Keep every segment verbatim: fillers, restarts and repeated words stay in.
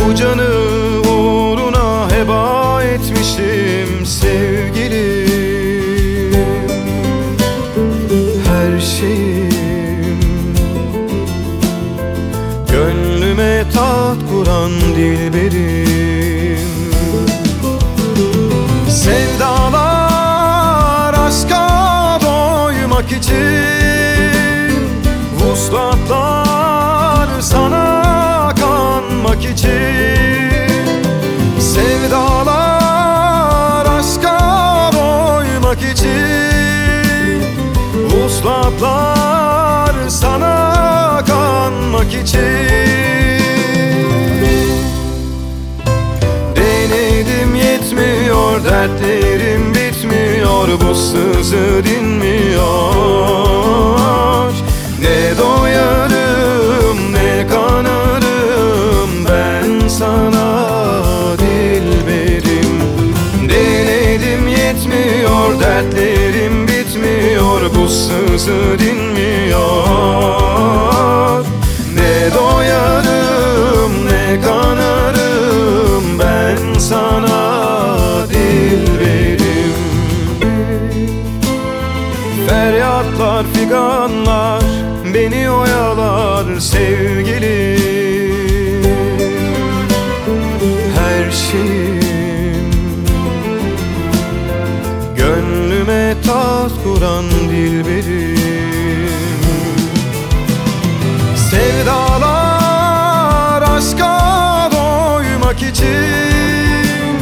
Bu canı uğruna heba etmişim sevgilim. Her şeyim, gönlüme taht kuran dilberim. Sevdalar aşka doymak için, vuslatlar sana kanmak için. Sevdalar aşka doymak için, vuslatlar sana kanmak için. Denedim yetmiyor, dertlerim bitmiyor, bu sızı dinmiyor. Ne doyarım ne kanarım ben sana dilberim. Denedim yetmiyor, dertlerim bitmiyor, bu sızı dinmiyor. Ne doyarım ne kanarım ben sana dilberim. Feryatlar, figanlar beni oyalar sevgilim. Her şeyim, gönlüme taht kuran dilberim. Sevdalar aşka doymak için,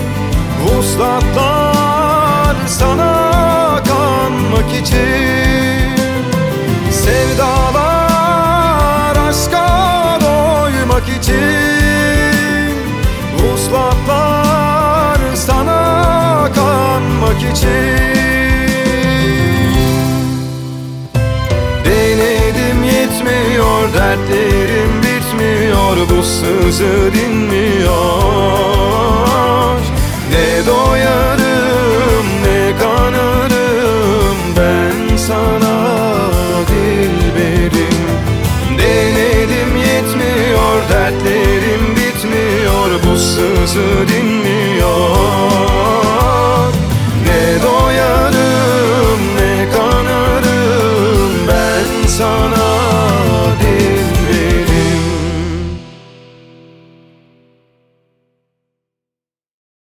vuslatlar sana kanmak için. Sevdalar aşka doymak için, vuslatlar sana kanmak için. Denedim yetmiyor, dertlerim bitmiyor, bu sızı dinmiyor. Ne doyarım ne kanarım ben sana dilberim. Denedim yetmiyor, dertlerim bitmiyor, bu sızı dinmiyor.